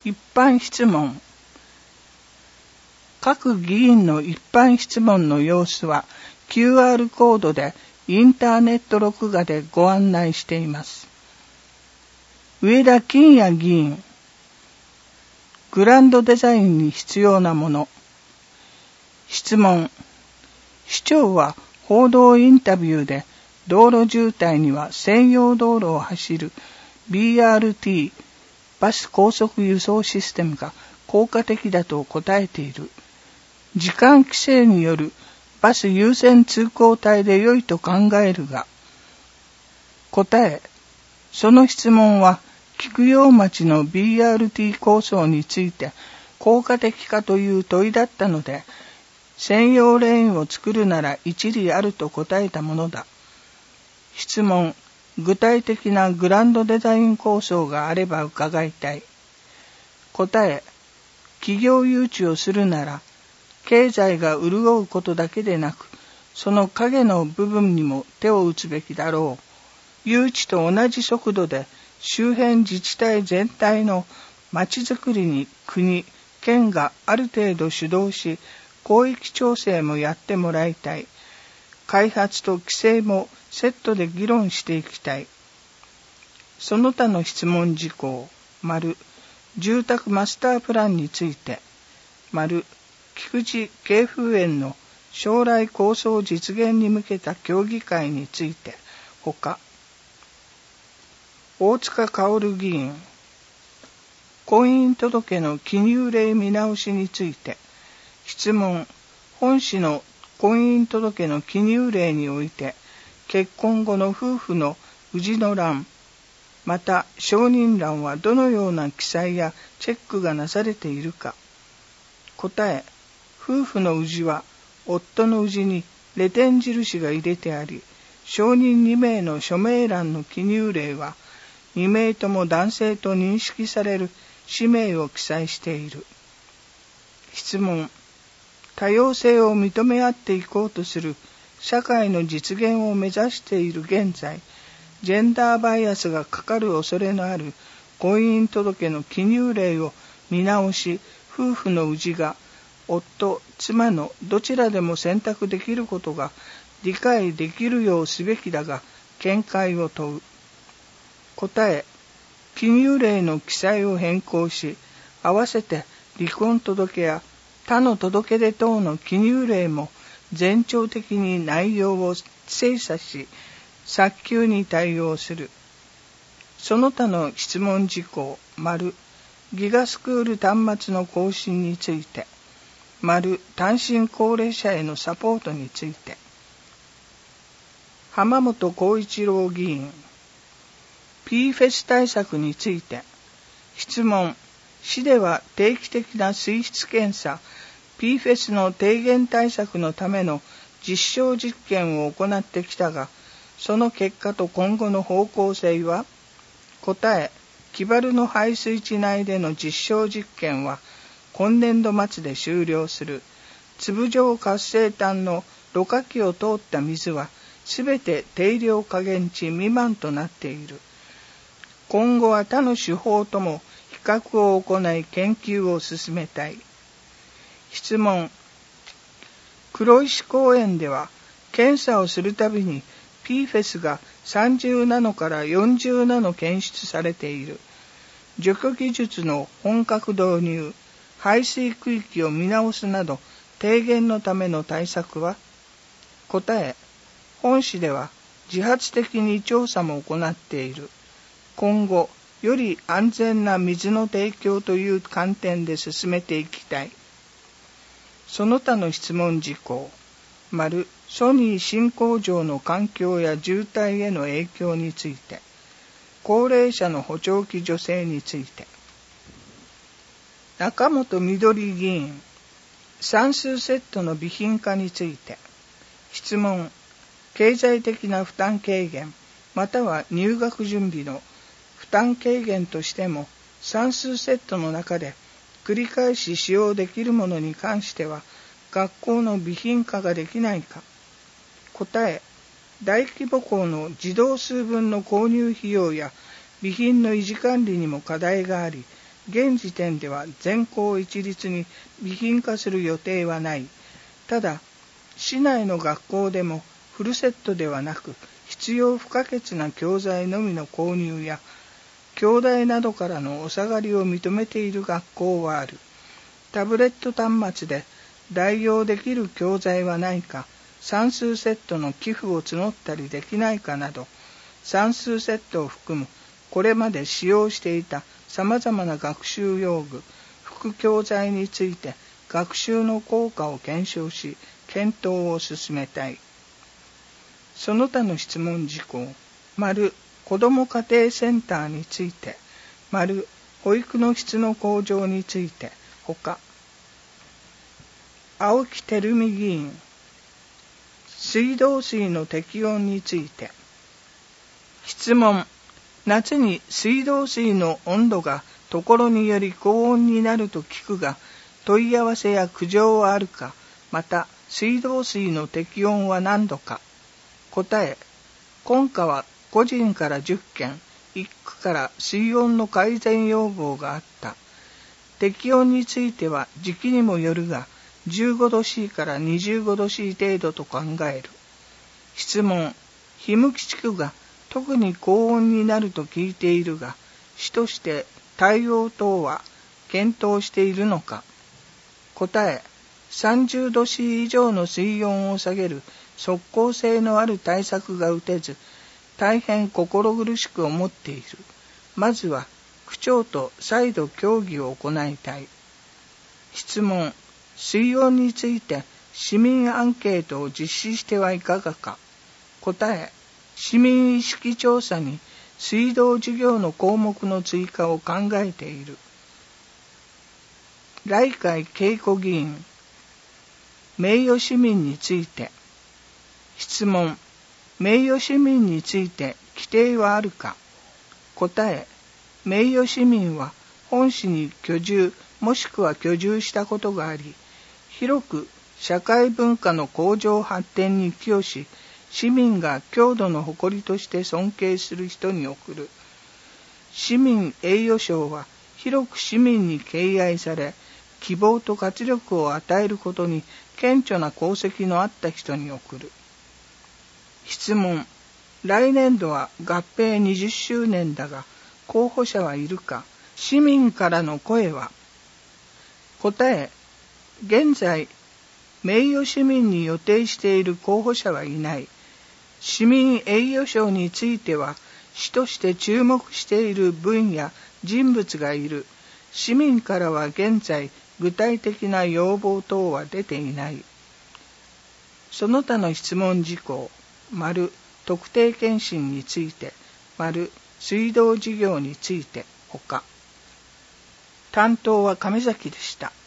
一般質問。各議員の一般質問の様子は QR コードでインターネット録画でご案内しています。上田金也議員、グランドデザインに必要なもの。質問。市長は報道インタビューで道路渋滞には専用道路を走る BRT バス高速輸送システムが効果的だと答えている。時間規制によるバス優先通行帯で良いと考えるが、答え。その質問は菊陽町の BRT 構想について効果的かという問いだったので、専用レーンを作るなら一理あると答えたものだ。質問。具体的なグランドデザイン構想があれば伺いたい。答え。企業誘致をするなら、経済が潤うことだけでなく、その影の部分にも手を打つべきだろう。誘致と同じ速度で周辺自治体全体の町づくりに国、県がある程度主導し、広域調整もやってもらいたい。開発と規制もセットで議論していきたい。その他の質問事項、丸、住宅マスタープランについて、丸、菊池慶風園の将来構想実現に向けた協議会について、他、大塚薫議員、婚姻届の記入例見直しについて、質問。本市の婚姻届の記入例において、結婚後の夫婦の氏の欄、また承認欄はどのような記載やチェックがなされているか。答え。夫婦の氏は夫の氏にレテン印が入れてあり、承認2名の署名欄の記入例は、2名とも男性と認識される氏名を記載している。質問。多様性を認め合っていこうとする社会の実現を目指している現在、ジェンダーバイアスがかかる恐れのある婚姻届の記入例を見直し、夫婦の氏が夫、妻のどちらでも選択できることが理解できるようすべきだが、見解を問う。答え。記入例の記載を変更し、合わせて離婚届や他の届出等の記入例も前兆的に内容を精査し、早急に対応する。その他の質問事項、丸、ギガスクール端末の更新について、丸、単身高齢者へのサポートについて。浜本浩一郎議員、PFAS 対策について、質問。市では定期的な水質検査、PFAS の低減対策のための実証実験を行ってきたが、その結果と今後の方向性は？答え。木原の排水地内での実証実験は、今年度末で終了する。粒状活性炭のろ過器を通った水は、すべて定量下限値未満となっている。今後は他の手法とも比較を行い研究を進めたい。質問。黒石公園では検査をするたびに PFAS が30ナノから40ナノ検出されている。除去技術の本格導入、排水区域を見直すなど低減のための対策は？答え。本市では自発的に調査も行っている。今後、より安全な水の提供という観点で進めていきたい。その他の質問事項、丸、ソニー新工場の環境や渋滞への影響について、高齢者の補聴器助成について。中本みどり議員、算数セットの備品化について。質問。経済的な負担軽減、または入学準備の負担軽減としても、算数セットの中で繰り返し使用できるものに関しては、学校の備品化ができないか。答え。大規模校の児童数分の購入費用や備品の維持管理にも課題があり、 現時点では全校一律に備品化する予定はない。ただ、市内の学校でもフルセットではなく、必要不可欠な教材のみの購入や、教大などからのお下がりを認めている学校はある。タブレット端末で代用できる教材はないか、算数セットの寄付を募ったりできないかなど、算数セットを含むこれまで使用していた様々な学習用具、副教材について学習の効果を検証し、検討を進めたい。その他の質問事項、○子ども家庭センターについて、○保育の質の向上について、他。青木照美議員、水道水の適温について。質問、夏に水道水の温度がところにより高温になると聞くが、問い合わせや苦情はあるか、また水道水の適温は何度か。答え、今夏は個人から10件、1区から水温の改善要望があった。適温については時期にもよるが、15度 C から25度 C 程度と考える。質問、檜向地区が特に高温になると聞いているが、市として対応等は検討しているのか。答え、30度 C 以上の水温を下げる即効性のある対策が打てず、大変心苦しく思っている。まずは区長と再度協議を行いたい。質問、水温について市民アンケートを実施してはいかがか。答え、市民意識調査に水道事業の項目の追加を考えている。来海恵子議員、名誉市民について。質問、名誉市民について規定はあるか。答え、名誉市民は本市に居住もしくは居住したことがあり、広く社会文化の向上発展に寄与し、市民が郷土の誇りとして尊敬する人に贈る。市民栄誉賞は広く市民に敬愛され、希望と活力を与えることに顕著な功績のあった人に贈る。質問、来年度は合併20周年だが、候補者はいるか。市民からの声は。答え、現在、名誉市民に予定している候補者はいない。市民栄誉賞については、市として注目している分野、人物がいる。市民からは現在、具体的な要望等は出ていない。その他の質問事項、○特定健診について、○水道事業について、他。担当は亀崎でした。